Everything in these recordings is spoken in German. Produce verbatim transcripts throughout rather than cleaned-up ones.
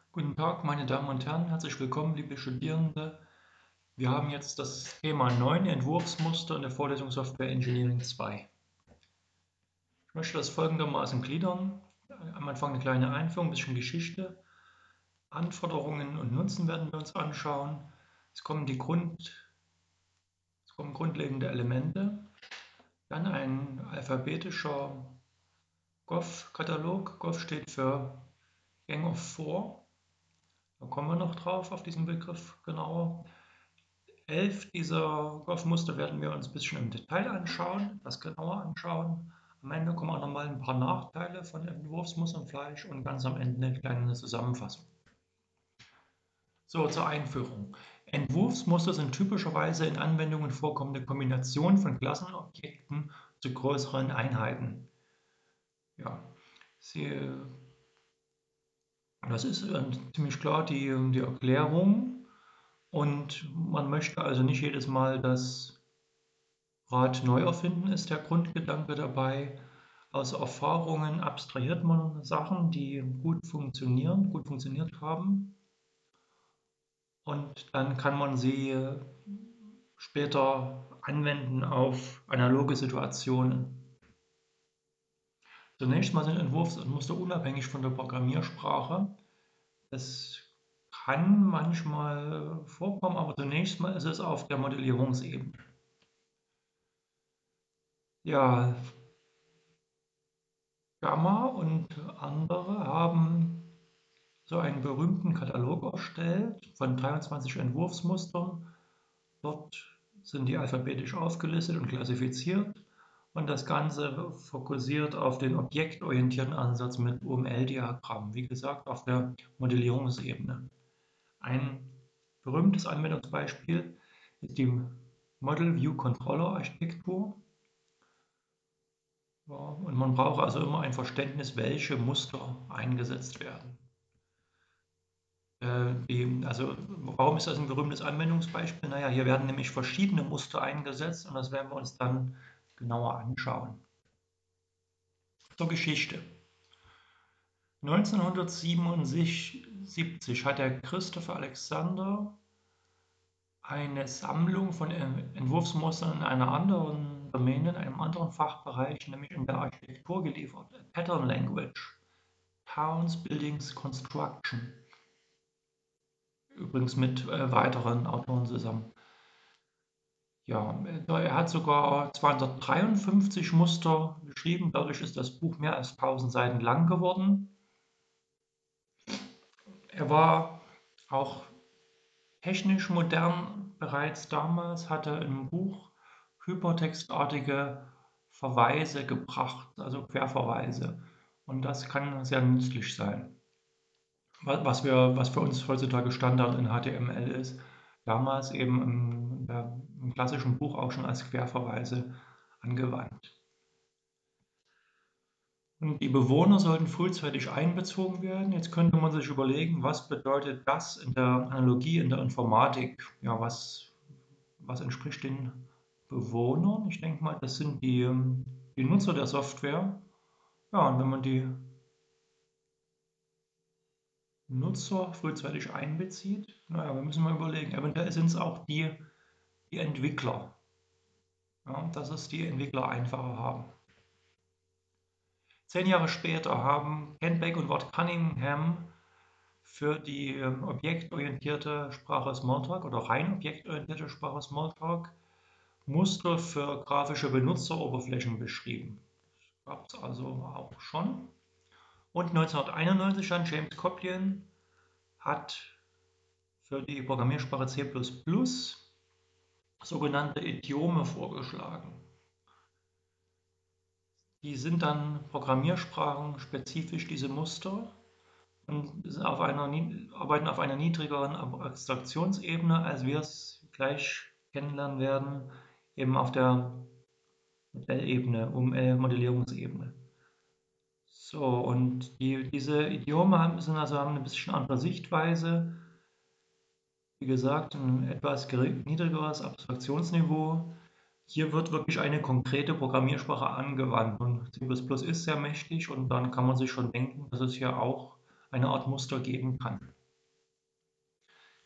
Guten Tag, meine Damen und Herren, herzlich willkommen, liebe Studierende. Wir haben jetzt das Thema neun Entwurfsmuster in der Vorlesung Software Engineering zwei. Ich möchte das folgendermaßen gliedern. Am Anfang eine kleine Einführung, ein bisschen Geschichte. Anforderungen und Nutzen werden wir uns anschauen. Es kommen die Grund, es kommen grundlegende Elemente. Dann ein alphabetischer G O F-Katalog. G O F steht für Gang of Four. Da kommen wir noch drauf, auf diesen Begriff genauer. Elf dieser G O F-Muster werden wir uns ein bisschen im Detail anschauen, etwas genauer anschauen. Am Ende kommen auch nochmal ein paar Nachteile von Entwurfsmustern Fleisch und ganz am Ende eine kleine Zusammenfassung. So, zur Einführung. Entwurfsmuster sind typischerweise in Anwendungen vorkommende Kombinationen von Klassenobjekten zu größeren Einheiten. Ja, Sie, das ist ziemlich klar die, die Erklärung. Und man möchte also nicht jedes Mal das Rad neu erfinden, ist der Grundgedanke dabei. Aus Erfahrungen abstrahiert man Sachen, die gut funktionieren, gut funktioniert haben, und dann kann man sie später anwenden auf analoge Situationen. Zunächst mal sind Entwurfsmuster unabhängig von der Programmiersprache. Das kann manchmal vorkommen, aber zunächst mal ist es auf der Modellierungsebene. Ja, Gamma und andere haben so einen berühmten Katalog erstellt von dreiundzwanzig Entwurfsmustern. Dort sind die alphabetisch aufgelistet und klassifiziert, und das Ganze fokussiert auf den objektorientierten Ansatz mit U M L-Diagrammen, wie gesagt, auf der Modellierungsebene. Ein berühmtes Anwendungsbeispiel ist die Model View Controller Architektur. Ja, und man braucht also immer ein Verständnis, welche Muster eingesetzt werden. Äh, die, also warum ist das ein berühmtes Anwendungsbeispiel? Naja, hier werden nämlich verschiedene Muster eingesetzt, und das werden wir uns dann genauer anschauen. Zur Geschichte. neunzehnhundertsiebenundsiebzig hat der Christopher Alexander eine Sammlung von Entwurfsmustern in einer anderen Domäne, in einem anderen Fachbereich, nämlich in der Architektur geliefert. Pattern Language, Towns, Buildings, Construction. Übrigens mit äh, weiteren Autoren zusammen. Ja, er hat sogar zweihundertdreiundfünfzig Muster geschrieben. Dadurch ist das Buch mehr als tausend Seiten lang geworden. Er war auch technisch modern bereits damals, hatte im Buch hypertextartige Verweise gebracht, also Querverweise. Und das kann sehr nützlich sein. Was, wir, was für uns heutzutage Standard in H T M L ist, damals eben im, ja, im klassischen Buch auch schon als Querverweise angewandt. Und die Bewohner sollten frühzeitig einbezogen werden. Jetzt könnte man sich überlegen, was bedeutet das in der Analogie, in der Informatik? Ja, was, was entspricht den Bewohnern? Ich denke mal, das sind die, die Nutzer der Software. Ja, und wenn man die Nutzer frühzeitig einbezieht, naja, wir müssen mal überlegen, eventuell sind es auch die, die Entwickler, ja, dass es die Entwickler einfacher haben. Zehn Jahre später haben Ken Beck und Ward Cunningham für die ähm, objektorientierte Sprache Smalltalk oder rein objektorientierte Sprache Smalltalk Muster für grafische Benutzeroberflächen beschrieben. Das gab es also auch schon. Und neunzehnhunderteinundneunzig dann James Coplien hat für die Programmiersprache C plus plus sogenannte Idiome vorgeschlagen. Die sind dann Programmiersprachen spezifisch, diese Muster, und sind auf einer, arbeiten auf einer niedrigeren Abstraktionsebene, als wir es gleich kennenlernen werden, eben auf der Modellebene, um äh, Modellierungsebene. So, und die, diese Idiome haben, sind also haben eine bisschen andere Sichtweise. Wie gesagt, ein etwas gering, niedrigeres Abstraktionsniveau. Hier wird wirklich eine konkrete Programmiersprache angewandt, und C plus plus ist sehr mächtig, und dann kann man sich schon denken, dass es hier auch eine Art Muster geben kann.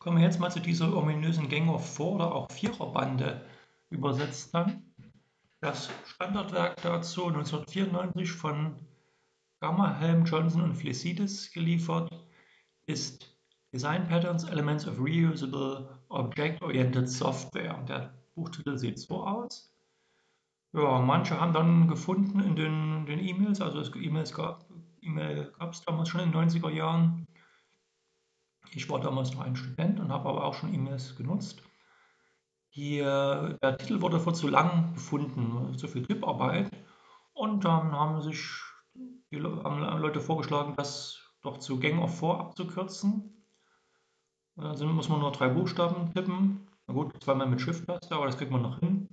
Kommen wir jetzt mal zu dieser ominösen Gang of Four oder auch Viererbande übersetzt dann. Das Standardwerk dazu neunzehnhundertvierundneunzig von Gamma, Helm, Johnson und Flesides geliefert ist Design Patterns, Elements of Reusable Object-Oriented Software. Der Buchtitel sieht so aus. Ja, manche haben dann gefunden in den, den E-Mails, also es E-Mails gab E-Mail gab es damals schon in den neunziger Jahren. Ich war damals noch ein Student und habe aber auch schon E-Mails genutzt. Die, äh, der Titel wurde vor zu lang befunden, zu viel Tipparbeit. Und dann haben sich die Le haben Leute vorgeschlagen, das doch zu Gang of Four abzukürzen. Also muss man nur drei Buchstaben tippen. Na gut, zweimal mit Shift-Taste, aber das kriegt man noch hin.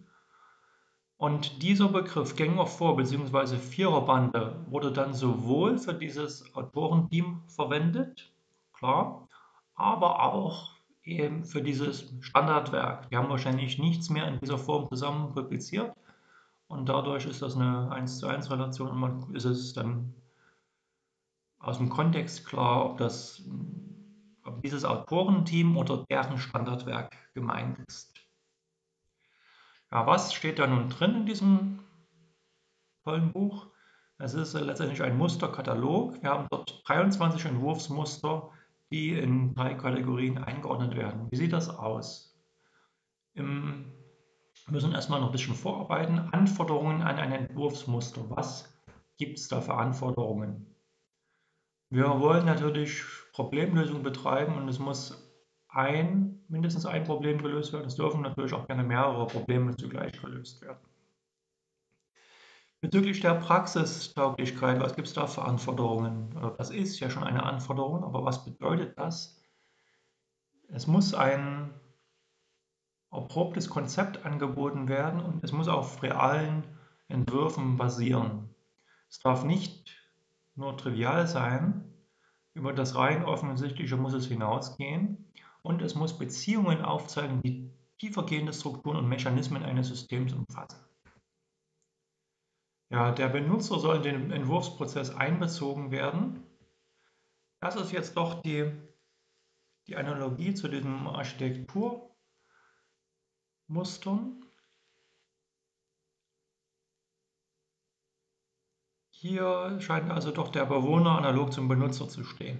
Und dieser Begriff Gang of Four bzw. Viererbande wurde dann sowohl für dieses Autorenteam verwendet, klar, aber auch eben für dieses Standardwerk. Die haben wahrscheinlich nichts mehr in dieser Form zusammen publiziert und dadurch ist das eine eins zu eins Relation und man ist es dann aus dem Kontext klar, ob das ob dieses Autorenteam oder deren Standardwerk gemeint ist. Ja, was steht da nun drin in diesem tollen Buch? Es ist letztendlich ein Musterkatalog. Wir haben dort dreiundzwanzig Entwurfsmuster, die in drei Kategorien eingeordnet werden. Wie sieht das aus? Im, wir müssen erstmal noch ein bisschen vorarbeiten. Anforderungen an ein Entwurfsmuster. Was gibt es da für Anforderungen? Wir wollen natürlich Problemlösung betreiben und es muss ein, mindestens ein Problem gelöst werden. Es dürfen natürlich auch gerne mehrere Probleme zugleich gelöst werden. Bezüglich der Praxistauglichkeit, was gibt es da für Anforderungen? Das ist ja schon eine Anforderung, aber was bedeutet das? Es muss ein erprobtes Konzept angeboten werden und es muss auf realen Entwürfen basieren. Es darf nicht nur trivial sein, über das rein Offensichtliche muss es hinausgehen und es muss Beziehungen aufzeigen, die tiefergehende Strukturen und Mechanismen eines Systems umfassen. Ja, der Benutzer soll in den Entwurfsprozess einbezogen werden. Das ist jetzt doch die, die Analogie zu diesem Architekturmustern. Hier scheint also doch der Bewohner analog zum Benutzer zu stehen.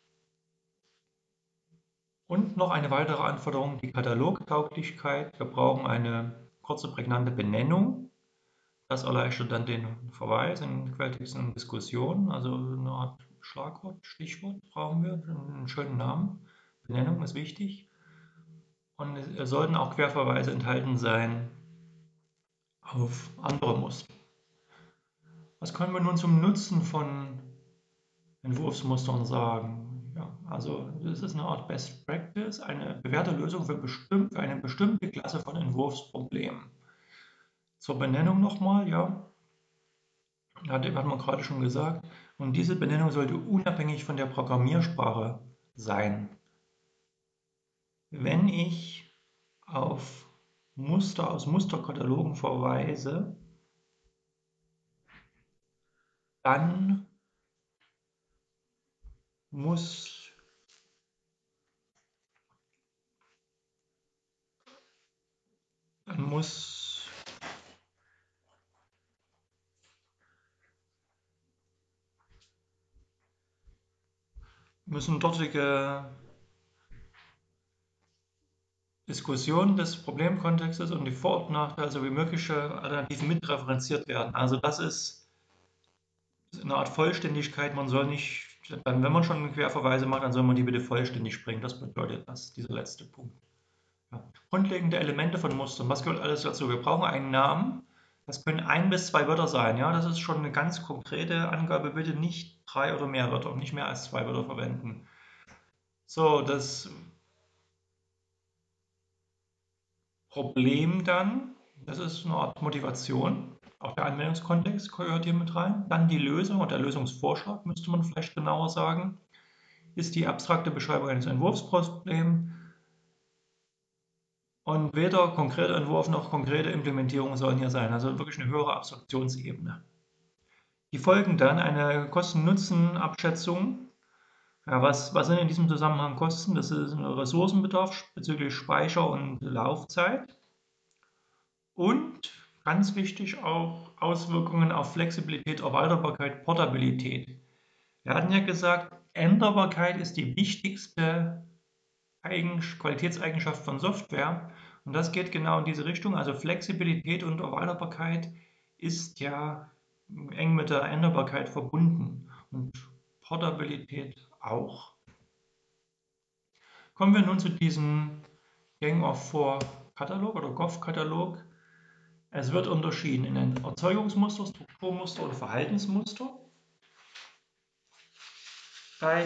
Und noch eine weitere Anforderung, die Katalogtauglichkeit. Wir brauchen eine kurze, prägnante Benennung. Das erleichtert dann den Verweis in Quelltexten und Diskussionen. Also eine Art Schlagwort, Stichwort brauchen wir, einen schönen Namen. Benennung ist wichtig. Und es sollten auch Querverweise enthalten sein auf andere Muster. Was können wir nun zum Nutzen von Entwurfsmustern sagen? Ja, also das ist eine Art Best Practice, eine bewährte Lösung für, bestimmt, für eine bestimmte Klasse von Entwurfsproblemen. Zur Benennung nochmal, ja, hat, hat man gerade schon gesagt. Und diese Benennung sollte unabhängig von der Programmiersprache sein. Wenn ich auf Muster aus Musterkatalogen verweise, dann muss dann muss müssen dortige Diskussionen des Problemkontextes und die Vor- und Nachteile sowie mögliche Alternativen mitreferenziert werden. Also das ist eine Art Vollständigkeit. Man soll nicht, dann, wenn man schon Querverweise macht, dann soll man die bitte vollständig bringen. Das bedeutet das, dieser letzte Punkt. Ja. Grundlegende Elemente von Mustern. Was gehört alles dazu? Wir brauchen einen Namen. Das können ein bis zwei Wörter sein. Ja, das ist schon eine ganz konkrete Angabe. Bitte nicht drei oder mehr Wörter, nicht mehr als zwei Wörter verwenden. So, das Problem dann, das ist eine Art Motivation. Auch der Anwendungskontext gehört hier mit rein. Dann die Lösung und der Lösungsvorschlag, müsste man vielleicht genauer sagen, ist die abstrakte Beschreibung eines Entwurfsproblems. Und weder konkreter Entwurf noch konkrete Implementierung sollen hier sein, also wirklich eine höhere Abstraktionsebene. Die folgen dann eine Kosten-Nutzen-Abschätzung. Ja, was, was sind in diesem Zusammenhang Kosten? Das ist ein Ressourcenbedarf bezüglich Speicher und Laufzeit und ganz wichtig auch Auswirkungen auf Flexibilität, Erweiterbarkeit, Portabilität. Wir hatten ja gesagt, Änderbarkeit ist die wichtigste Eigen Qualitätseigenschaft von Software und das geht genau in diese Richtung. Also Flexibilität und Erweiterbarkeit ist ja eng mit der Änderbarkeit verbunden und Portabilität auch. Kommen wir nun zu diesem Gang of Four Katalog oder G O F-Katalog. Es wird unterschieden in ein Erzeugungsmuster, Strukturmuster und Verhaltensmuster. Bei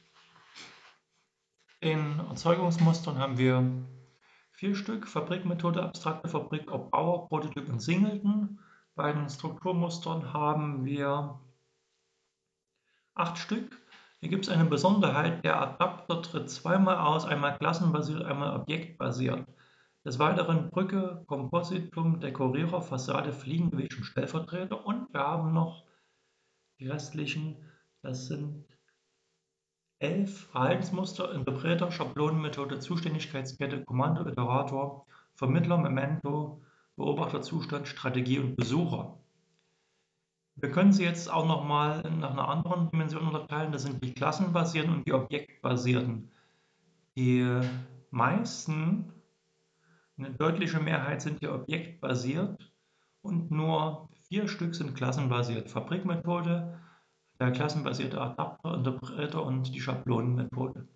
den Erzeugungsmustern haben wir vier Stück: Fabrikmethode, abstrakte Fabrik, Erbauer, Prototyp und Singleton. Bei den Strukturmustern haben wir acht Stück. Hier gibt es eine Besonderheit: Der Adapter tritt zweimal aus, einmal klassenbasiert, einmal objektbasiert. Des Weiteren Brücke, Kompositum, Dekorierer, Fassade, Fliegengewicht und Stellvertreter. Und wir haben noch die restlichen, das sind elf Verhaltensmuster: Interpreter, Schablonenmethode, Zuständigkeitskette, Kommando, Iterator, Vermittler, Memento, Beobachterzustand, Strategie und Besucher. Wir können sie jetzt auch nochmal nach einer anderen Dimension unterteilen. Das sind die klassenbasierten und die objektbasierten. Die meisten, eine deutliche Mehrheit, sind hier objektbasiert und nur vier Stück sind klassenbasiert. Fabrikmethode, der klassenbasierte Adapter, Interpreter und die Schablonenmethode.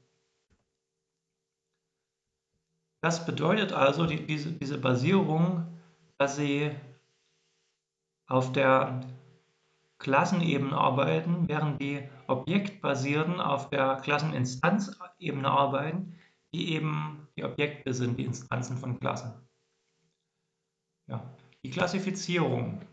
Das bedeutet also, die, diese, diese Basierung, dass sie auf der Klassenebene arbeiten, während die objektbasierten auf der Klasseninstanzebene arbeiten, die eben die Objekte sind, die Instanzen von Klassen. Ja. Die Klassifizierung.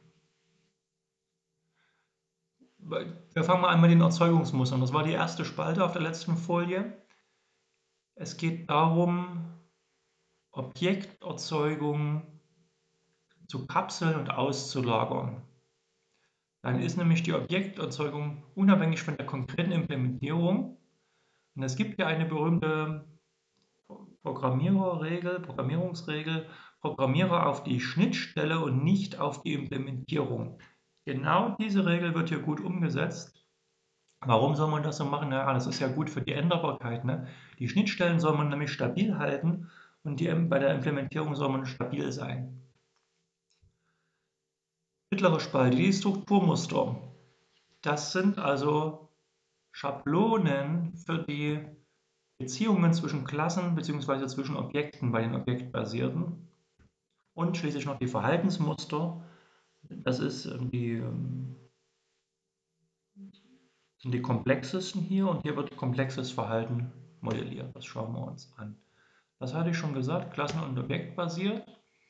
Wir fangen mal an mit den Erzeugungsmustern. Das war die erste Spalte auf der letzten Folie. Es geht darum, Objekterzeugung zu kapseln und auszulagern. Dann ist nämlich die Objekterzeugung unabhängig von der konkreten Implementierung. Und es gibt ja eine berühmte Programmiererregel, Programmierungsregel: Programmiere auf die Schnittstelle und nicht auf die Implementierung. Genau diese Regel wird hier gut umgesetzt. Warum soll man das so machen? Ja, das ist ja gut für die Änderbarkeit, ne? Die Schnittstellen soll man nämlich stabil halten und die, bei der Implementierung soll man stabil sein. Mittlere Spalte, die Strukturmuster. Das sind also Schablonen für die Beziehungen zwischen Klassen bzw. zwischen Objekten bei den objektbasierten. Und schließlich noch die Verhaltensmuster. Das ist die, sind die komplexesten hier und hier wird komplexes Verhalten modelliert. Das schauen wir uns an. Das hatte ich schon gesagt, klassen- und objektbasiert.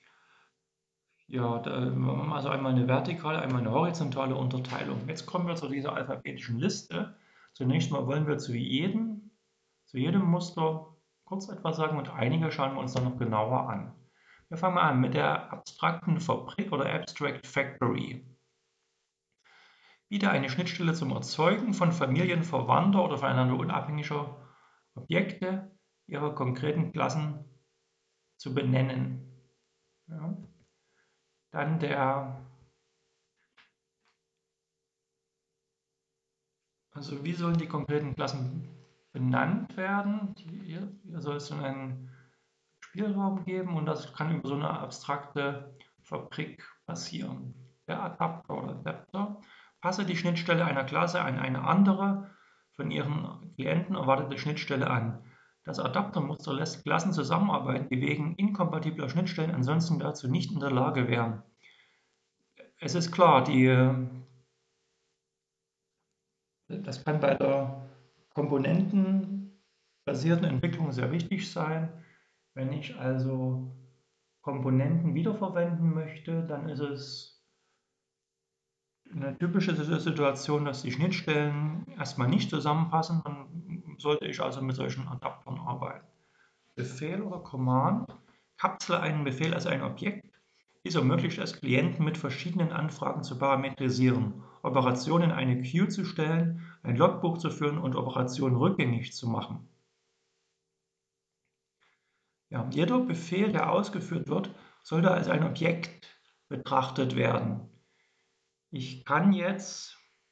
Ja, da, wir haben also einmal eine vertikale, einmal eine horizontale Unterteilung. Jetzt kommen wir zu dieser alphabetischen Liste. Zunächst mal wollen wir zu jedem, zu jedem Muster kurz etwas sagen und einige schauen wir uns dann noch genauer an. Wir fangen mal an mit der abstrakten Fabrik oder Abstract Factory. Wieder eine Schnittstelle zum Erzeugen von Familien verwandter oder voneinander unabhängiger Objekte ihrer konkreten Klassen zu benennen. Ja. Dann der, also wie sollen die konkreten Klassen benannt werden? Hier, hier soll es dann einen Spielraum geben und das kann über so eine abstrakte Fabrik passieren. Der Adapter oder Adapter: Passe die Schnittstelle einer Klasse an eine andere von ihren Klienten erwartete Schnittstelle an. Das Adaptermuster lässt Klassen zusammenarbeiten, die wegen inkompatibler Schnittstellen ansonsten dazu nicht in der Lage wären. Es ist klar, die, das kann bei der komponentenbasierten Entwicklung sehr wichtig sein. Wenn ich also Komponenten wiederverwenden möchte, dann ist es eine typische Situation, dass die Schnittstellen erstmal nicht zusammenpassen. Dann sollte ich also mit solchen Adaptern arbeiten. Befehl oder Command: Kapsle einen Befehl als ein Objekt. Dies ermöglicht es, Klienten mit verschiedenen Anfragen zu parametrisieren, Operationen in eine Queue zu stellen, ein Logbuch zu führen und Operationen rückgängig zu machen. Ja, jeder Befehl, der ausgeführt wird, sollte als ein Objekt betrachtet werden. Ich kann jetzt,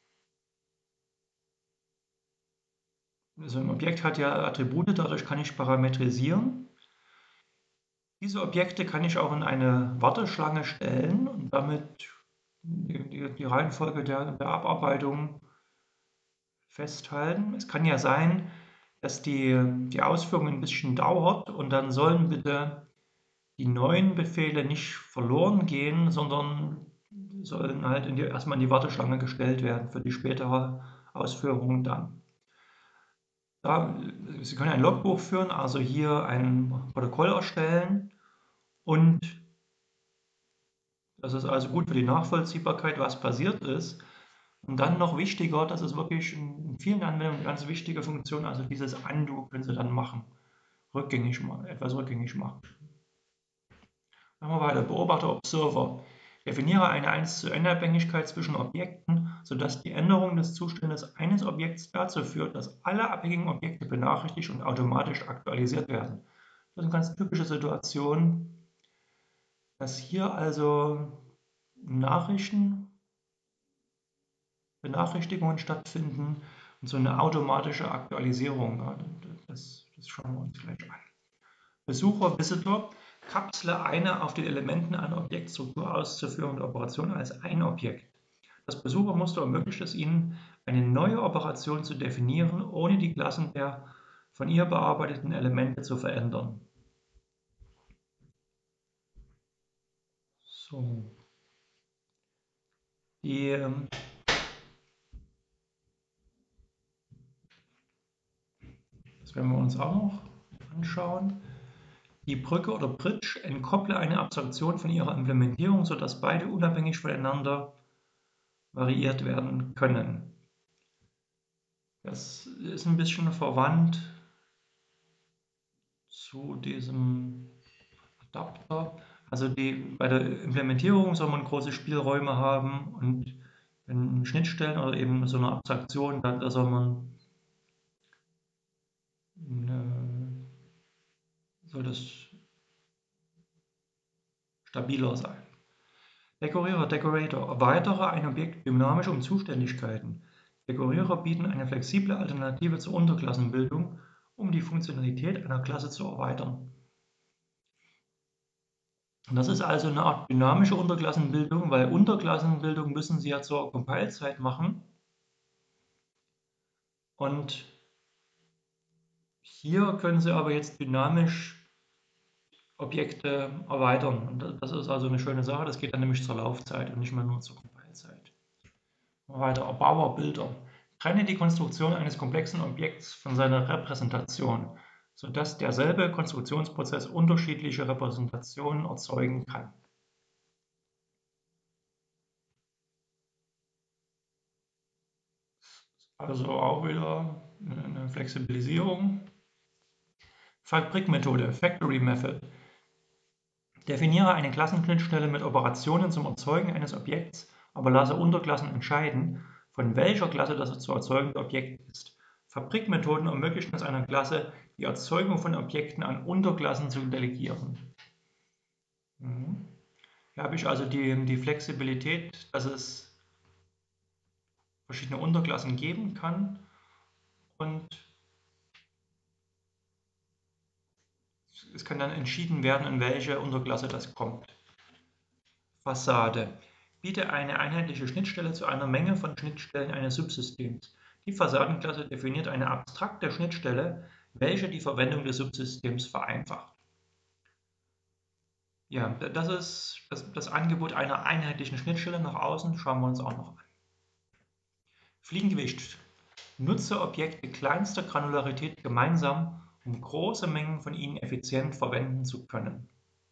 also ein Objekt hat ja Attribute, dadurch kann ich parametrisieren. Diese Objekte kann ich auch in eine Warteschlange stellen und damit die, die, die Reihenfolge der, der Abarbeitung festhalten. Es kann ja sein, dass die, die Ausführung ein bisschen dauert und dann sollen bitte die neuen Befehle nicht verloren gehen, sondern sollen halt in die, erstmal in die Warteschlange gestellt werden für die spätere Ausführung dann. Ja, Sie können ein Logbuch führen, also hier ein Protokoll erstellen und das ist also gut für die Nachvollziehbarkeit, was passiert ist. Und dann noch wichtiger, das ist wirklich in vielen Anwendungen eine ganz wichtige Funktion, also dieses Undo können Sie dann machen, rückgängig machen, etwas rückgängig machen. Machen wir weiter. Beobachter Observer. Definiere eine eins zu N Abhängigkeit zwischen Objekten, sodass die Änderung des Zustandes eines Objekts dazu führt, dass alle abhängigen Objekte benachrichtigt und automatisch aktualisiert werden. Das ist eine ganz typische Situation, dass hier also Nachrichten, Benachrichtigungen stattfinden und so eine automatische Aktualisierung. Das, das schauen wir uns gleich an. Besucher, Visitor. Kapsle eine auf den Elementen einer Objektstruktur auszuführende Operation als ein Objekt. Das Besuchermuster ermöglicht es Ihnen, eine neue Operation zu definieren, ohne die Klassen der von ihr bearbeiteten Elemente zu verändern. So. Die, das werden wir uns auch noch anschauen. Die Brücke oder Bridge entkopple eine Abstraktion von ihrer Implementierung, sodass beide unabhängig voneinander variiert werden können. Das ist ein bisschen verwandt zu diesem Adapter. Also die, bei der Implementierung soll man große Spielräume haben und in Schnittstellen oder eben so eine Abstraktion, da, da soll man eine, soll das stabiler sein. Dekorierer, Decorator. Erweitere ein Objekt dynamisch um Zuständigkeiten. Dekorierer bieten eine flexible Alternative zur Unterklassenbildung, um die Funktionalität einer Klasse zu erweitern. Und das ist also eine Art dynamische Unterklassenbildung, weil Unterklassenbildung müssen Sie ja zur Compile-Zeit machen. Und hier können Sie aber jetzt dynamisch Objekte erweitern. Und das ist also eine schöne Sache, das geht dann nämlich zur Laufzeit und nicht mehr nur zur Compile-Zeit. Weiter, Erbauerbilder. Trenne die Konstruktion eines komplexen Objekts von seiner Repräsentation, sodass derselbe Konstruktionsprozess unterschiedliche Repräsentationen erzeugen kann. Also auch wieder eine Flexibilisierung. Fabrikmethode, Factory Method. Definiere eine Klassenschnittstelle mit Operationen zum Erzeugen eines Objekts, aber lasse Unterklassen entscheiden, von welcher Klasse das zu erzeugende Objekt ist. Fabrikmethoden ermöglichen es einer Klasse, die Erzeugung von Objekten an Unterklassen zu delegieren. Mhm. Hier habe ich also die, die Flexibilität, dass es verschiedene Unterklassen geben kann und es kann dann entschieden werden, in welche Unterklasse das kommt. Fassade. Biete eine einheitliche Schnittstelle zu einer Menge von Schnittstellen eines Subsystems. Die Fassadenklasse definiert eine abstrakte Schnittstelle, welche die Verwendung des Subsystems vereinfacht. Ja, das ist das, das Angebot einer einheitlichen Schnittstelle nach außen, schauen wir uns auch noch an. Fliegengewicht. Nutze Objekte kleinster Granularität gemeinsam, um große Mengen von ihnen effizient verwenden zu können.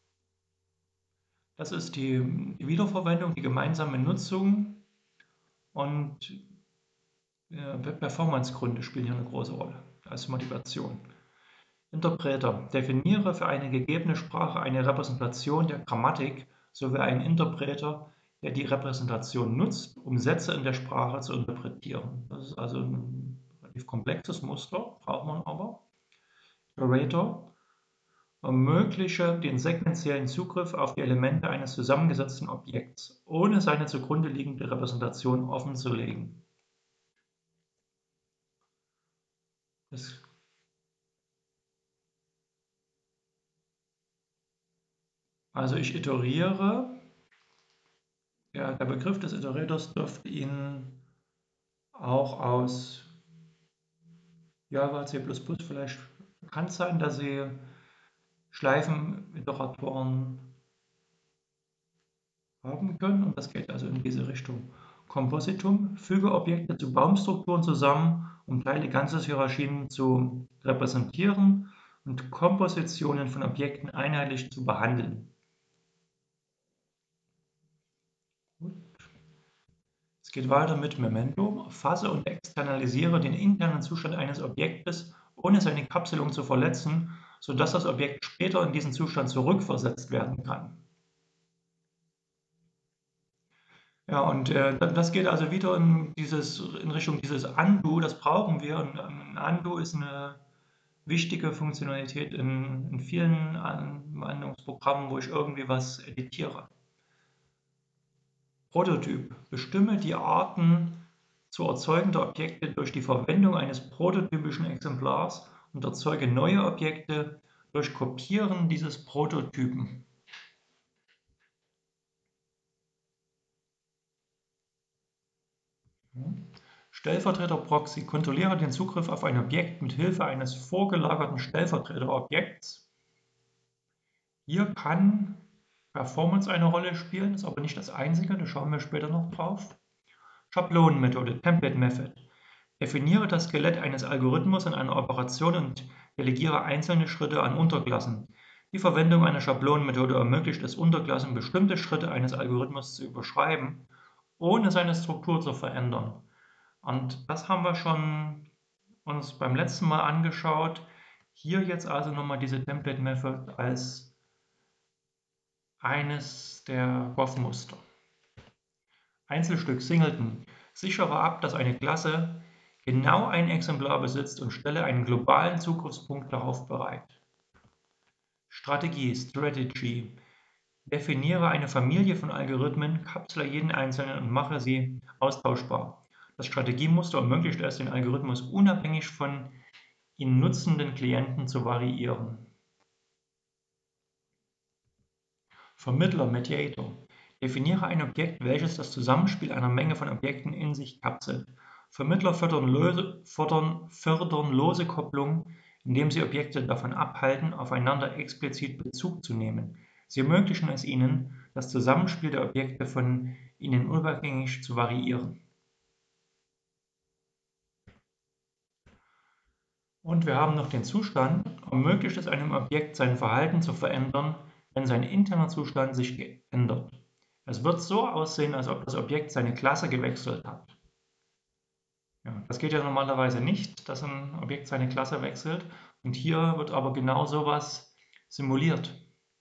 Das ist die Wiederverwendung, die gemeinsame Nutzung und ja, Performancegründe spielen hier eine große Rolle als Motivation. Interpreter. Definiere für eine gegebene Sprache eine Repräsentation der Grammatik sowie einen Interpreter, der die Repräsentation nutzt, um Sätze in der Sprache zu interpretieren. Das ist also ein relativ komplexes Muster, braucht man aber. Iterator ermögliche den sequentiellen Zugriff auf die Elemente eines zusammengesetzten Objekts, ohne seine zugrunde liegende Repräsentation offenzulegen. Das also ich iteriere, ja, der Begriff des Iterators dürfte Ihnen auch aus Java, C plus plus vielleicht bekannt sein, dass Sie Schleifeniteratoren haben können, und das geht also in diese Richtung. Kompositum: Füge Objekte zu Baumstrukturen zusammen, um Teile ganzer Hierarchien zu repräsentieren und Kompositionen von Objekten einheitlich zu behandeln. Es geht weiter mit Memento: Fasse und externalisiere den internen Zustand eines Objektes, ohne seine Kapselung zu verletzen, sodass das Objekt später in diesen Zustand zurückversetzt werden kann. Ja, und äh, das geht also wieder in, dieses, in Richtung dieses Undo, das brauchen wir. Und ein Undo ist eine wichtige Funktionalität in, in vielen Anwendungsprogrammen, wo ich irgendwie was editiere. Prototyp: Bestimme die Arten zu erzeugender Objekte durch die Verwendung eines prototypischen Exemplars und erzeuge neue Objekte durch Kopieren dieses Prototypen. Stellvertreter-Proxy: Kontrolliere den Zugriff auf ein Objekt mit Hilfe eines vorgelagerten Stellvertreter-Objekts. Hier kann Performance eine Rolle spielen, ist aber nicht das einzige, da schauen wir später noch drauf. Schablonenmethode, Template Method: Definiere das Skelett eines Algorithmus in einer Operation und delegiere einzelne Schritte an Unterklassen. Die Verwendung einer Schablonenmethode ermöglicht es Unterklassen, bestimmte Schritte eines Algorithmus zu überschreiben, ohne seine Struktur zu verändern. Und das haben wir schon uns beim letzten Mal angeschaut. Hier jetzt also nochmal diese Template Method als eines der G O F-Muster. Einzelstück Singleton: Sichere ab, dass eine Klasse genau ein Exemplar besitzt und stelle einen globalen Zugriffspunkt darauf bereit. Strategie Strategy: Definiere eine Familie von Algorithmen, kapsle jeden einzelnen und mache sie austauschbar. Das Strategiemuster ermöglicht es, den Algorithmus unabhängig von ihn nutzenden Klienten zu variieren. Vermittler Mediator: Definiere ein Objekt, welches das Zusammenspiel einer Menge von Objekten in sich kapselt. Vermittler fördern lose, fördern, fördern lose Kopplung, indem sie Objekte davon abhalten, aufeinander explizit Bezug zu nehmen. Sie ermöglichen es ihnen, das Zusammenspiel der Objekte von ihnen unabhängig zu variieren. Und wir haben noch den Zustand: Ermöglicht es einem Objekt, sein Verhalten zu verändern, wenn sein interner Zustand sich ändert. Es wird so aussehen, als ob das Objekt seine Klasse gewechselt hat. Ja, das geht ja normalerweise nicht, dass ein Objekt seine Klasse wechselt, und hier wird aber genau sowas simuliert.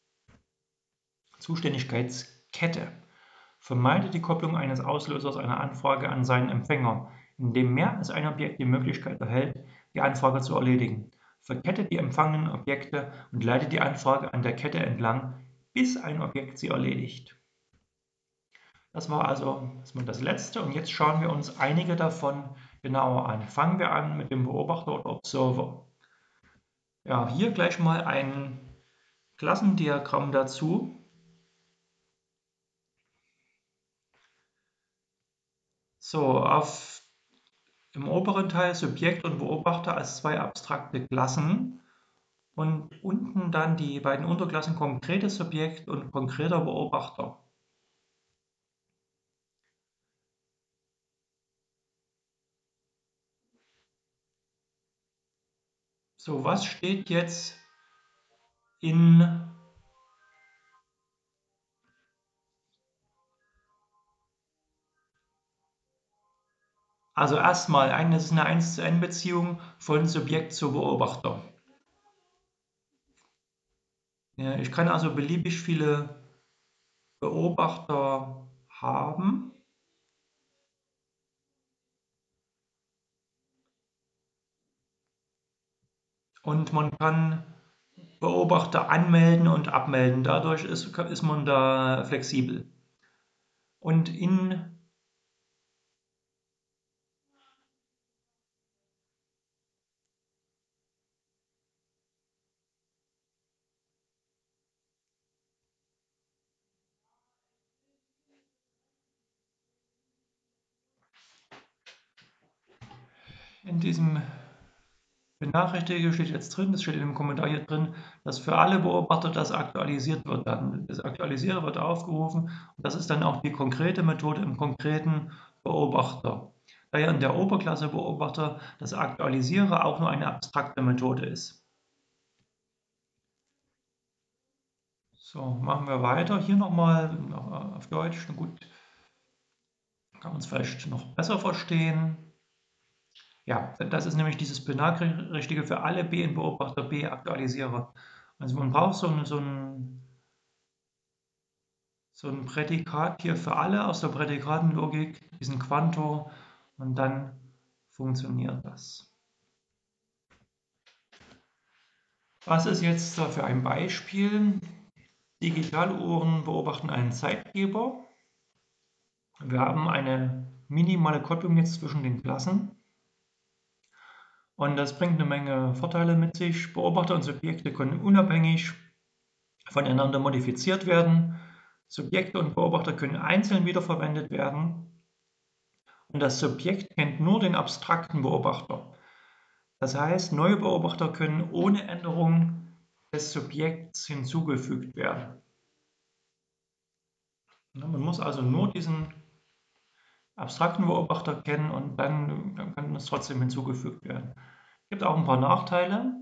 Zuständigkeitskette: Vermeide die Kopplung eines Auslösers einer Anfrage an seinen Empfänger, indem mehr als ein Objekt die Möglichkeit erhält, die Anfrage zu erledigen. Verkette die empfangenen Objekte und leite die Anfrage an der Kette entlang, bis ein Objekt sie erledigt. Das war also erstmal das letzte, und jetzt schauen wir uns einige davon genauer an. Fangen wir an mit dem Beobachter oder Observer. Ja, hier gleich mal ein Klassendiagramm dazu. So, auf, im oberen Teil Subjekt und Beobachter als zwei abstrakte Klassen und unten dann die beiden Unterklassen konkretes Subjekt und konkreter Beobachter. So, was steht jetzt in Also erstmal, das ist eine eins zu eins Beziehung von Subjekt zu Beobachter. Ja, ich kann also beliebig viele Beobachter haben. Und man kann Beobachter anmelden und abmelden. Dadurch ist, ist man da flexibel. Und in In diesem Benachrichtigung steht jetzt drin, das steht in dem Kommentar hier drin, dass für alle Beobachter das aktualisiert wird. Dann das Aktualisieren wird aufgerufen und das ist dann auch die konkrete Methode im konkreten Beobachter. Da ja in der Oberklasse Beobachter das Aktualisieren auch nur eine abstrakte Methode ist. So, machen wir weiter. Hier nochmal auf Deutsch. Na gut, kann man es vielleicht noch besser verstehen. Ja, das ist nämlich dieses Benachrichtige für alle B in Beobachter B aktualisiere. Also man braucht so ein, so ein, so ein Prädikat hier für alle aus der Prädikatenlogik, diesen Quantor, und dann funktioniert das. Was ist jetzt da für ein Beispiel? Digitaluhren beobachten einen Zeitgeber. Wir haben eine minimale Kopplung jetzt zwischen den Klassen. Und das bringt eine Menge Vorteile mit sich. Beobachter und Subjekte können unabhängig voneinander modifiziert werden. Subjekte und Beobachter können einzeln wiederverwendet werden. Und das Subjekt kennt nur den abstrakten Beobachter. Das heißt, neue Beobachter können ohne Änderung des Subjekts hinzugefügt werden. Man muss also nur diesen abstrakten Beobachter kennen und dann, dann kann es trotzdem hinzugefügt werden. Es gibt auch ein paar Nachteile.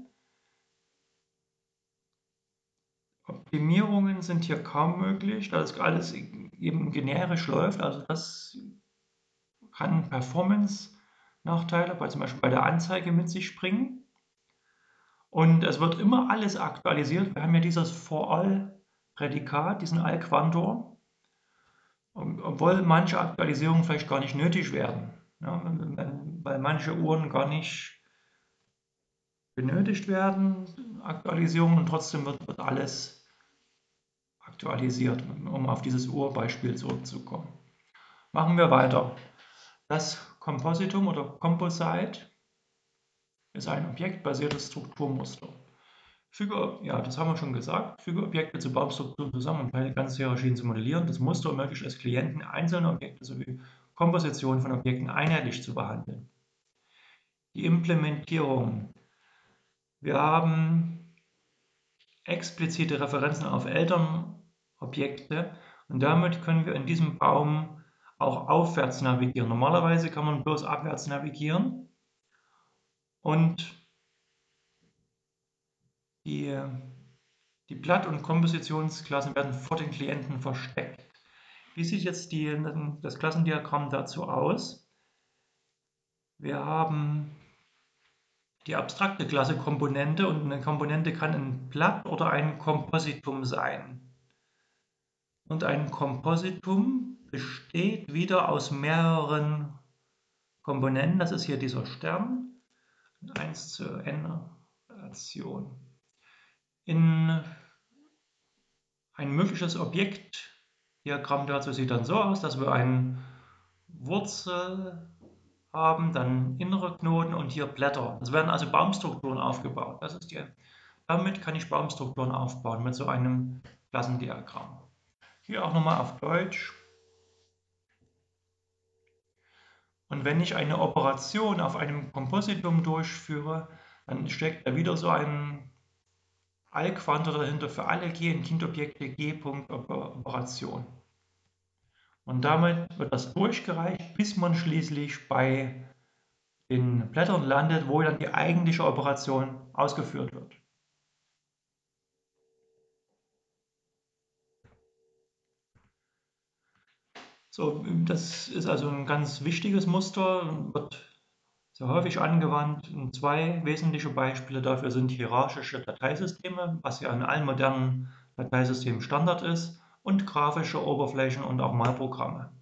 Optimierungen sind hier kaum möglich, da das alles eben generisch läuft. Also das kann Performance-Nachteile, bei, zum Beispiel bei der Anzeige mit sich bringen. Und es wird immer alles aktualisiert. Wir haben ja dieses For-All-Prädikat, diesen All-Quantor, obwohl manche Aktualisierungen vielleicht gar nicht nötig werden, ja, weil manche Uhren gar nicht benötigt werden, Aktualisierungen, und trotzdem wird, wird alles aktualisiert, um auf dieses Urbeispiel zurückzukommen. Machen wir weiter. Das Kompositum oder Composite ist ein objektbasiertes Strukturmuster. Füge, ja, das haben wir schon gesagt, füge Objekte zu Baumstrukturen zusammen, um kleine ganze Hierarchien zu modellieren. Das Muster ermöglicht es Klienten, einzelne Objekte sowie Kompositionen von Objekten einheitlich zu behandeln. Die Implementierung. Wir haben explizite Referenzen auf Elternobjekte und damit können wir in diesem Baum auch aufwärts navigieren. Normalerweise kann man bloß abwärts navigieren und die, die Blatt- und Kompositionsklassen werden vor den Klienten versteckt. Wie sieht jetzt die, das Klassendiagramm dazu aus? Wir haben die abstrakte Klasse Komponente und eine Komponente kann ein Blatt oder ein Kompositum sein. Und ein Kompositum besteht wieder aus mehreren Komponenten. Das ist hier dieser Stern, eins zu n Relation. In ein mögliches Objektdiagramm dazu sieht dann so aus, dass wir eine Wurzel haben, dann innere Knoten und hier Blätter. Es werden also Baumstrukturen aufgebaut. Das ist die, damit kann ich Baumstrukturen aufbauen mit so einem Klassendiagramm. Hier auch nochmal auf Deutsch. Und wenn ich eine Operation auf einem Kompositum durchführe, dann steckt da wieder so ein Allquantor dahinter für alle G in Kindobjekte G-Punkt-Operation. Und damit wird das durchgereicht, bis man schließlich bei den Blättern landet, wo dann die eigentliche Operation ausgeführt wird. So, das ist also ein ganz wichtiges Muster, wird sehr häufig angewandt. Und zwei wesentliche Beispiele dafür sind hierarchische Dateisysteme, was ja in allen modernen Dateisystemen Standard ist, und grafische Oberflächen und auch Malprogramme.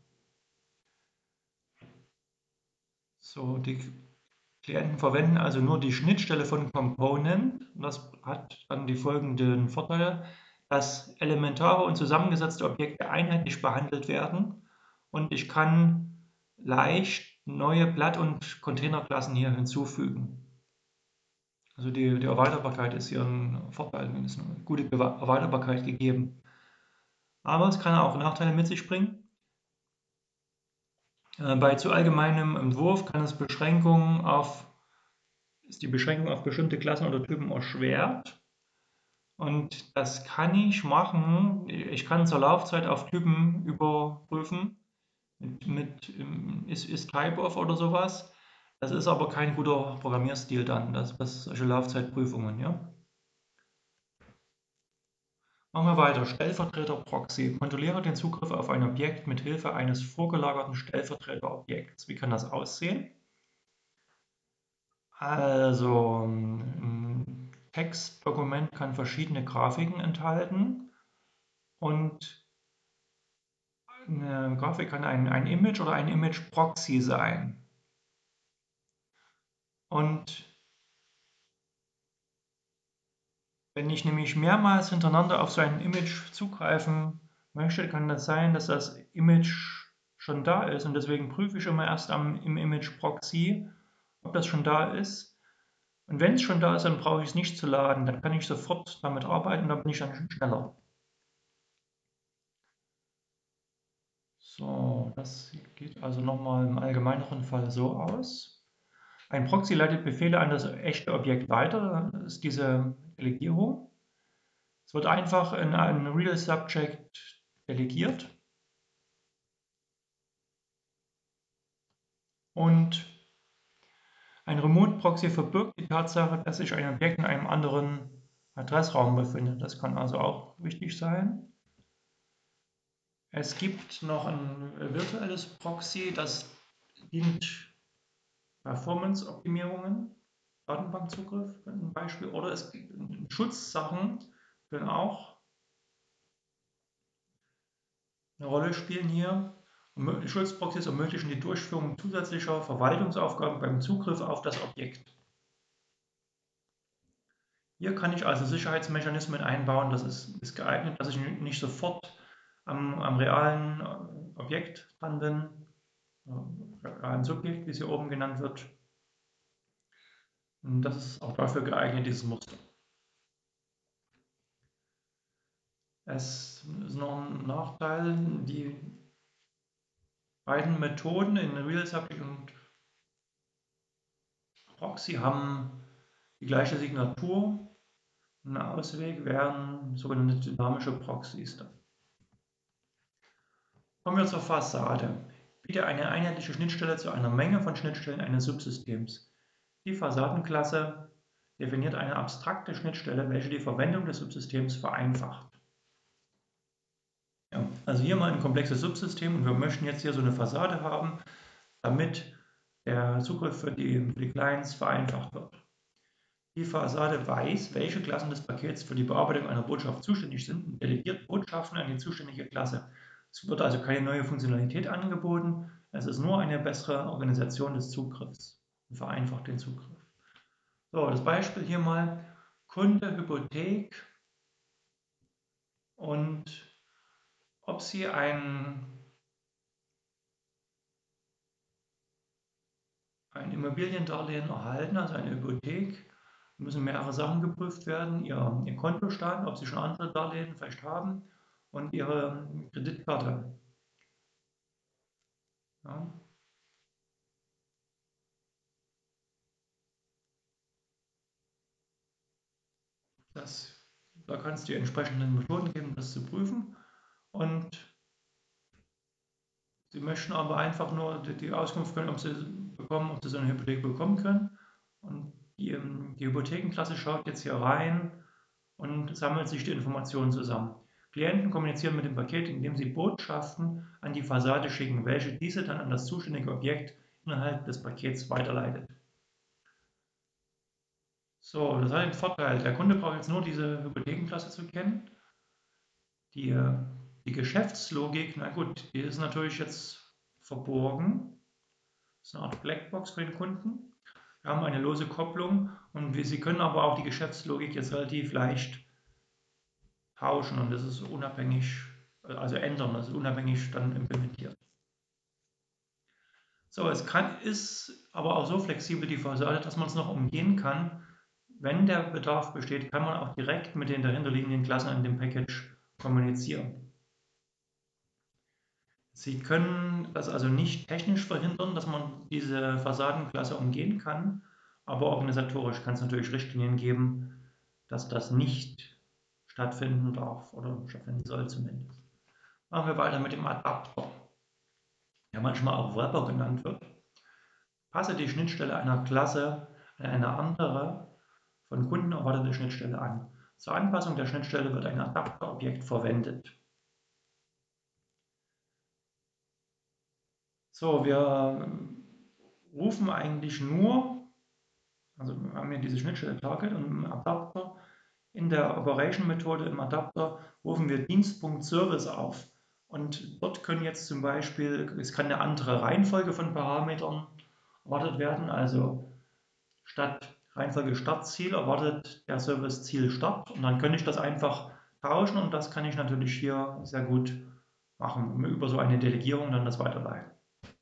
So, die Klienten verwenden also nur die Schnittstelle von Component. Das hat dann die folgenden Vorteile, dass elementare und zusammengesetzte Objekte einheitlich behandelt werden und ich kann leicht neue Blatt- und Containerklassen hier hinzufügen. Also die, die Erweiterbarkeit ist hier ein Vorteil, es ist eine gute Erweiterbarkeit gegeben. Aber es kann auch Nachteile mit sich bringen. Bei zu allgemeinem Entwurf kann es Beschränkungen auf, ist die Beschränkung auf bestimmte Klassen oder Typen erschwert. Und das kann ich machen. Ich kann zur Laufzeit auf Typen überprüfen mit, mit ist, ist Typeof oder sowas. Das ist aber kein guter Programmierstil dann, das, das solche Laufzeitprüfungen, ja. Machen wir weiter. Stellvertreter-Proxy. Kontrolliere den Zugriff auf ein Objekt mit Hilfe eines vorgelagerten Stellvertreter-Objekts. Wie kann das aussehen? Also, ein Textdokument kann verschiedene Grafiken enthalten und eine Grafik kann ein, ein Image oder ein Image-Proxy sein. Und wenn ich nämlich mehrmals hintereinander auf so ein Image zugreifen möchte, kann das sein, dass das Image schon da ist und deswegen prüfe ich immer erst am, im Image-Proxy, ob das schon da ist. Und wenn es schon da ist, dann brauche ich es nicht zu laden, dann kann ich sofort damit arbeiten und dann bin ich dann schneller. So, das geht also nochmal im allgemeineren Fall so aus. Ein Proxy leitet Befehle an das echte Objekt weiter, das ist diese Delegierung. Es wird einfach in einen Real Subject delegiert und ein Remote Proxy verbirgt die Tatsache, dass sich ein Objekt in einem anderen Adressraum befindet. Das kann also auch wichtig sein. Es gibt noch ein virtuelles Proxy, das dient Performance-Optimierungen, Datenbankzugriff ein Beispiel, oder es gibt Schutzsachen, können auch eine Rolle spielen hier. Schutzproxys ermöglichen die Durchführung zusätzlicher Verwaltungsaufgaben beim Zugriff auf das Objekt. Hier kann ich also Sicherheitsmechanismen einbauen, das ist, ist geeignet, dass ich nicht sofort am, am realen Objekt dran bin, realen Subjekt, wie es hier oben genannt wird. Und das ist auch dafür geeignet, dieses Muster. Es ist noch ein Nachteil, die beiden Methoden in Real Subject und Proxy haben die gleiche Signatur. Ein Ausweg wären sogenannte dynamische Proxys. Kommen wir zur Fassade. Biete eine einheitliche Schnittstelle zu einer Menge von Schnittstellen eines Subsystems. Die Fassadenklasse definiert eine abstrakte Schnittstelle, welche die Verwendung des Subsystems vereinfacht. Ja, also hier mal ein komplexes Subsystem und wir möchten jetzt hier so eine Fassade haben, damit der Zugriff für die, für die Clients vereinfacht wird. Die Fassade weiß, welche Klassen des Pakets für die Bearbeitung einer Botschaft zuständig sind und delegiert Botschaften an die zuständige Klasse. Es wird also keine neue Funktionalität angeboten, es ist nur eine bessere Organisation des Zugriffs und vereinfacht den Zugriff. So, das Beispiel hier mal: Kunde, Hypothek, und ob Sie ein, ein Immobiliendarlehen erhalten, also eine Hypothek, müssen mehrere Sachen geprüft werden: Ihr, Ihr Kontostand, ob Sie schon andere Darlehen vielleicht haben, und Ihre Kreditkarte. Ja. Das, da kann es die entsprechenden Methoden geben, das zu prüfen. Und Sie möchten aber einfach nur die, die Auskunft können, ob Sie bekommen, ob Sie so eine Hypothek bekommen können. Und die, die Hypothekenklasse schaut jetzt hier rein und sammelt sich die Informationen zusammen. Klienten kommunizieren mit dem Paket, indem sie Botschaften an die Fassade schicken, welche diese dann an das zuständige Objekt innerhalb des Pakets weiterleitet. So, das hat den Vorteil, der Kunde braucht jetzt nur diese Hypothekenklasse zu kennen. Die, Die Geschäftslogik, na gut, die ist natürlich jetzt verborgen. Das ist eine Art Blackbox für den Kunden. Wir haben eine lose Kopplung und wir, Sie können aber auch die Geschäftslogik jetzt relativ leicht tauschen und das ist unabhängig, also ändern, das ist unabhängig dann implementiert. So, es kann, ist aber auch so flexibel die Fassade, dass man es noch umgehen kann. Wenn der Bedarf besteht, kann man auch direkt mit den dahinterliegenden Klassen in dem Package kommunizieren. Sie können das also nicht technisch verhindern, dass man diese Fassadenklasse umgehen kann, aber organisatorisch kann es natürlich Richtlinien geben, dass das nicht stattfinden darf oder stattfinden soll zumindest. Machen wir weiter mit dem Adapter, der manchmal auch Wrapper genannt wird. Passe die Schnittstelle einer Klasse an eine andere von Kunden erwartete Schnittstelle an. Zur Anpassung der Schnittstelle wird ein Adapterobjekt verwendet. So, wir rufen eigentlich nur, also wir haben hier diese Schnittstelle Target und im Adapter, in der Operation-Methode im Adapter rufen wir Dienst.Service auf. Und dort können jetzt zum Beispiel, es kann eine andere Reihenfolge von Parametern erwartet werden, also statt Reihenfolge Startziel erwartet der Service Ziel Start und dann könnte ich das einfach tauschen und das kann ich natürlich hier sehr gut machen, über so eine Delegierung dann das weiterleiten.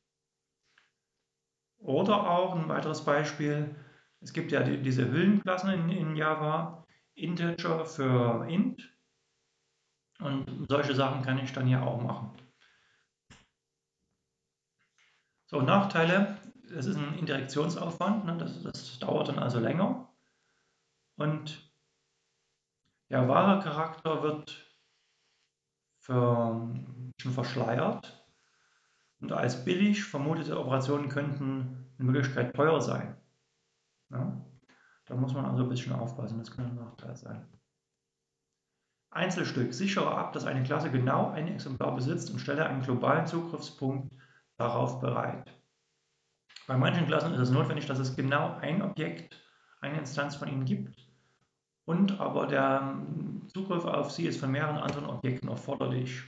Oder auch ein weiteres Beispiel, es gibt ja die, diese Hüllenklassen in, in Java, Integer für int und solche Sachen kann ich dann hier auch machen. So, Nachteile, es ist ein Indirektionsaufwand, ne, das, das dauert dann also länger und der wahre Charakter wird für, schon verschleiert und als billig vermutete Operationen könnten in Wirklichkeit teuer sein. Ja? Da muss man also ein bisschen aufpassen, das kann ein Nachteil sein. Einzelstück. Sichere ab, dass eine Klasse genau ein Exemplar besitzt und stelle einen globalen Zugriffspunkt darauf bereit. Bei manchen Klassen ist es notwendig, dass es genau ein Objekt, eine Instanz von ihnen gibt und aber der Zugriff auf sie ist von mehreren anderen Objekten erforderlich.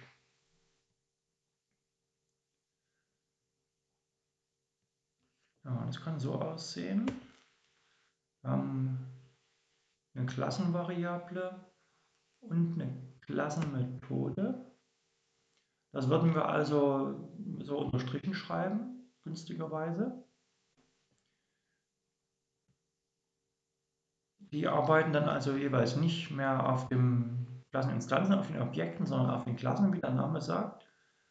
Ja, das kann so aussehen. Wir haben eine Klassenvariable und eine Klassenmethode. Das würden wir also so unterstrichen schreiben, günstigerweise. Die arbeiten dann also jeweils nicht mehr auf den Klasseninstanzen, auf den Objekten, sondern auf den Klassen, wie der Name sagt.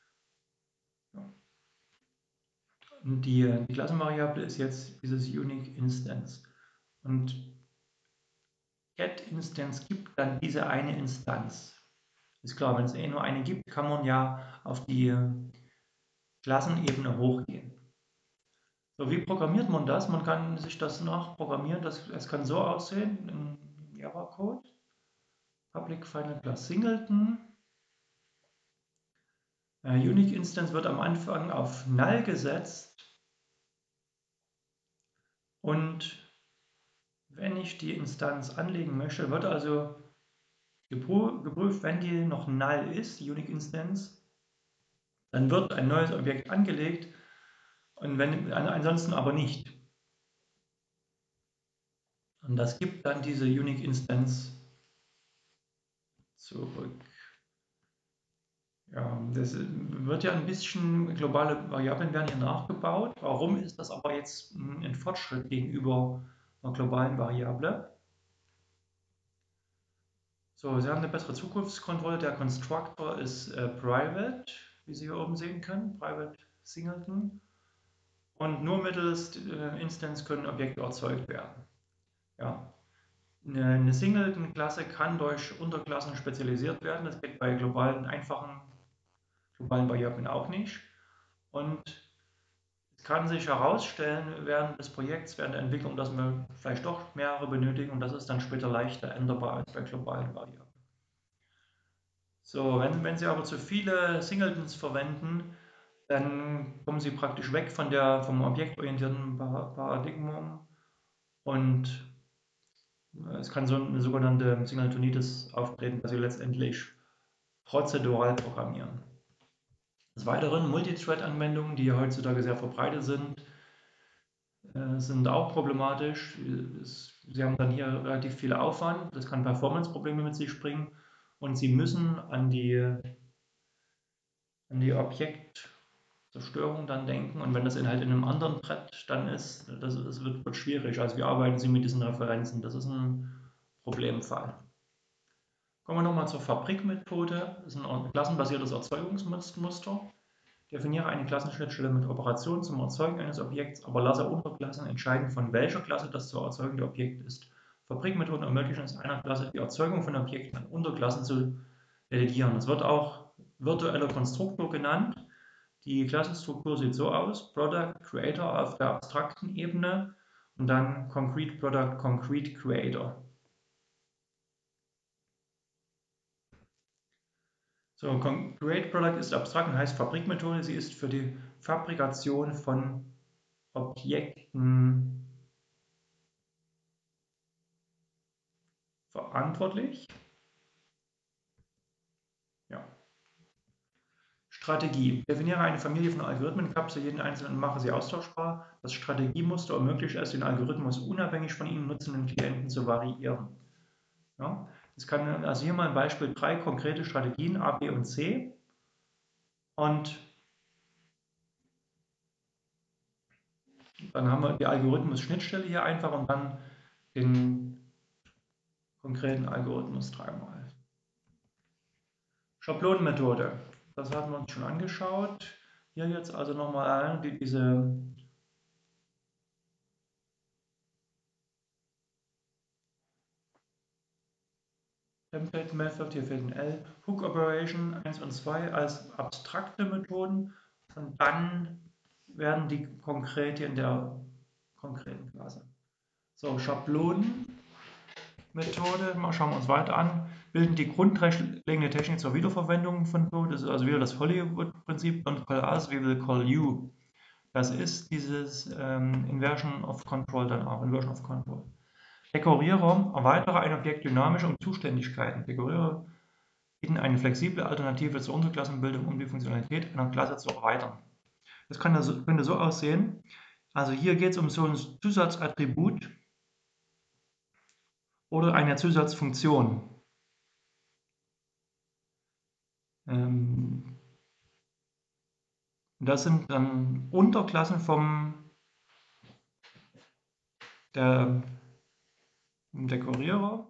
Und die, die Klassenvariable ist jetzt dieses Unique Instance. Und getInstance gibt dann diese eine Instanz. Ist klar, wenn es eh nur eine gibt, kann man ja auf die Klassenebene hochgehen. So, wie programmiert man das? Man kann sich das nachprogrammieren. Das, es kann so aussehen im Java-Code. Public Final Class Singleton. Äh, Unique Instance wird am Anfang auf Null gesetzt. Und wenn ich die Instanz anlegen möchte, wird also geprüft, wenn die noch Null ist, die Unique Instance, dann wird ein neues Objekt angelegt und wenn, ansonsten aber nicht. Und das gibt dann diese Unique Instance zurück. Ja, das wird ja ein bisschen, globale Variablen werden hier nachgebaut. Warum ist das aber jetzt ein Fortschritt gegenüber einer globalen Variable? So, Sie haben eine bessere Zugriffskontrolle. Der Constructor ist äh, private, wie Sie hier oben sehen können, private Singleton. Und nur mittels äh, Instance können Objekte erzeugt werden. Ja. Eine Singleton-Klasse kann durch Unterklassen spezialisiert werden. Das geht bei globalen, einfachen globalen Variablen auch nicht. Und es kann sich herausstellen während des Projekts, während der Entwicklung, dass wir vielleicht doch mehrere benötigen und das ist dann später leichter änderbar als bei globalen Variablen. So, wenn, wenn Sie aber zu viele Singletons verwenden, dann kommen Sie praktisch weg von der, vom objektorientierten Paradigma und es kann so eine sogenannte Singletonitis auftreten, dass Sie letztendlich prozedural programmieren. Des Weiteren Multithread-Anwendungen, die heutzutage sehr verbreitet sind, äh, sind auch problematisch. Es, sie haben dann hier relativ viel Aufwand, das kann Performance-Probleme mit sich bringen und sie müssen an die, an die Objektzerstörung dann denken, und wenn das halt in einem anderen Thread dann ist, das, das wird, wird schwierig. Also wie arbeiten Sie mit diesen Referenzen? Das ist ein Problemfall. Kommen wir nochmal zur Fabrikmethode. Das ist ein klassenbasiertes Erzeugungsmuster. Definiere eine Klassenschnittstelle mit Operationen zum Erzeugen eines Objekts, aber lasse Unterklassen entscheiden, von welcher Klasse das zu erzeugende Objekt ist. Fabrikmethoden ermöglichen es einer Klasse, die Erzeugung von Objekten an Unterklassen zu delegieren. Das wird auch virtueller Konstruktor genannt. Die Klassenstruktur sieht so aus: Product Creator auf der abstrakten Ebene und dann Concrete Product Concrete Creator. So, Create Product ist abstrakt und heißt Fabrikmethode. Sie ist für die Fabrikation von Objekten verantwortlich. Ja. Strategie. Definiere eine Familie von Algorithmen, kapsle jeden einzelnen und mache sie austauschbar. Das Strategiemuster ermöglicht es, den Algorithmus unabhängig von ihm nutzenden Klienten zu variieren. Ja. Das kann, also hier mal ein Beispiel: drei konkrete Strategien, A, B und C. Und dann haben wir die Algorithmus-Schnittstelle hier einfach und dann den konkreten Algorithmus dreimal. Schablonenmethode, das hatten wir uns schon angeschaut. Hier jetzt also nochmal die, diese Template Method, hier fehlt ein L, Hook Operation eins und zwei als abstrakte Methoden, und dann werden die konkret in der konkreten Klasse. So, Schablonenmethode, mal schauen wir uns weiter an, bilden die grundlegende Technik zur Wiederverwendung von Code. Das ist also wieder das Hollywood-Prinzip, don't call us, we will call you. Das ist dieses ähm, Inversion of Control dann auch, Inversion of Control. Dekorierer, erweitere ein Objekt dynamisch um Zuständigkeiten. Dekorierer bieten eine flexible Alternative zur Unterklassenbildung, um die Funktionalität einer Klasse zu erweitern. Das kann das, könnte so aussehen. Also hier geht es um so ein Zusatzattribut oder eine Zusatzfunktion. Ähm, das sind dann Unterklassen vom der Dekorierer.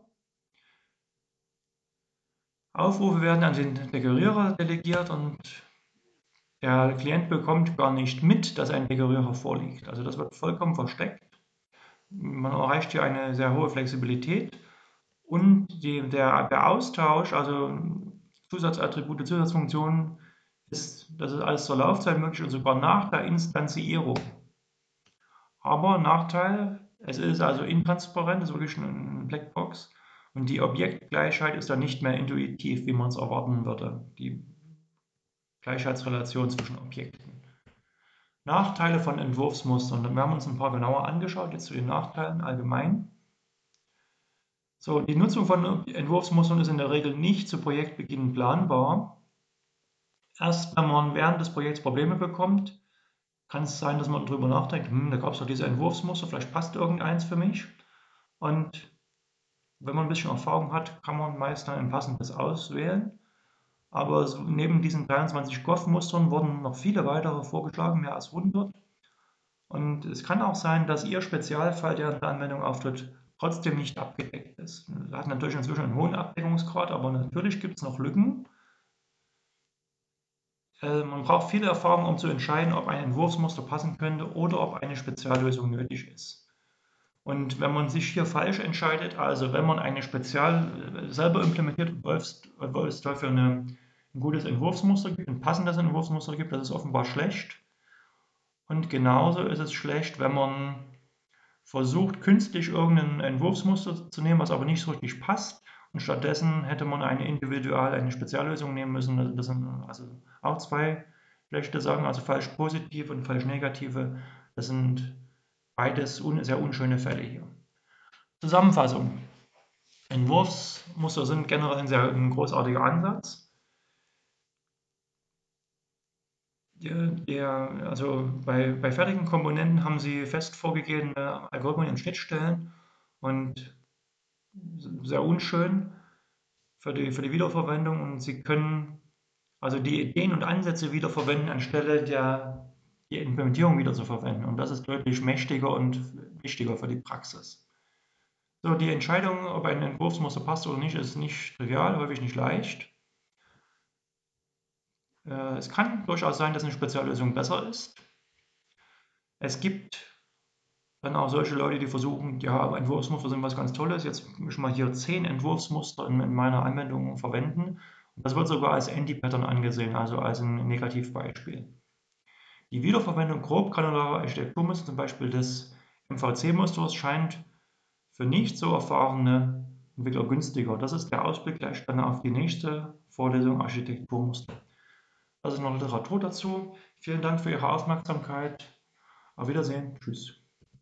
Aufrufe werden an den Dekorierer delegiert und der Klient bekommt gar nicht mit, dass ein Dekorierer vorliegt. Also das wird vollkommen versteckt. Man erreicht hier eine sehr hohe Flexibilität und die, der, der Austausch, also Zusatzattribute, Zusatzfunktionen, ist, das ist alles zur Laufzeit möglich und sogar nach der Instanzierung. Aber Nachteil, es ist also intransparent, es ist wirklich eine Blackbox und die Objektgleichheit ist dann nicht mehr intuitiv, wie man es erwarten würde. Die Gleichheitsrelation zwischen Objekten. Nachteile von Entwurfsmustern. Wir haben uns ein paar genauer angeschaut, jetzt zu den Nachteilen allgemein. So, die Nutzung von Entwurfsmustern ist in der Regel nicht zu Projektbeginn planbar. Erst wenn man während des Projekts Probleme bekommt, kann es sein, dass man darüber nachdenkt, hm, da gab es doch diese Entwurfsmuster, vielleicht passt irgendeins für mich. Und wenn man ein bisschen Erfahrung hat, kann man meist dann ein passendes auswählen. Aber neben diesen dreiundzwanzig G O F-Mustern wurden noch viele weitere vorgeschlagen, mehr als hundert. Und es kann auch sein, dass Ihr Spezialfall, der in der Anwendung auftritt, trotzdem nicht abgedeckt ist. Das hat natürlich inzwischen einen hohen Abdeckungsgrad, aber natürlich gibt es noch Lücken. Man braucht viel Erfahrung, um zu entscheiden, ob ein Entwurfsmuster passen könnte oder ob eine Speziallösung nötig ist. Und wenn man sich hier falsch entscheidet, also wenn man eine Spezial selber implementiert und es dafür eine, ein gutes Entwurfsmuster gibt, ein passendes Entwurfsmuster gibt, das ist offenbar schlecht. Und genauso ist es schlecht, wenn man versucht, künstlich irgendein Entwurfsmuster zu nehmen, was aber nicht so richtig passt. Und stattdessen hätte man eine individual, eine Speziallösung nehmen müssen. Das sind also auch zwei schlechte Sachen, also falsch positive und falsch negative. Das sind beides un sehr unschöne Fälle hier. Zusammenfassung. Entwurfsmuster sind generell ein sehr ein großartiger Ansatz. Der, der, also bei, bei fertigen Komponenten haben Sie fest vorgegebene Algorithmen und Schnittstellen und sehr unschön für die, für die Wiederverwendung, und Sie können also die Ideen und Ansätze wiederverwenden, anstelle der die Implementierung wieder zu verwenden. Und das ist deutlich mächtiger und wichtiger für die Praxis. So, die Entscheidung, ob ein Entwurfsmuster passt oder nicht, ist nicht trivial, häufig nicht leicht. Äh, es kann durchaus sein, dass eine Speziallösung besser ist. Es gibt dann auch solche Leute, die versuchen, ja, Entwurfsmuster sind was ganz Tolles, jetzt muss ich mal hier zehn Entwurfsmuster in, in meiner Anwendung verwenden. Und das wird sogar als Anti-Pattern angesehen, also als ein Negativbeispiel. Die Wiederverwendung grob granularer Architekturmuster, zum Beispiel des M V C-Musters, scheint für nicht so erfahrene Entwickler günstiger. Das ist der Ausblick gleich dann auf die nächste Vorlesung Architekturmuster. Das ist noch Literatur dazu. Vielen Dank für Ihre Aufmerksamkeit. Auf Wiedersehen. Tschüss.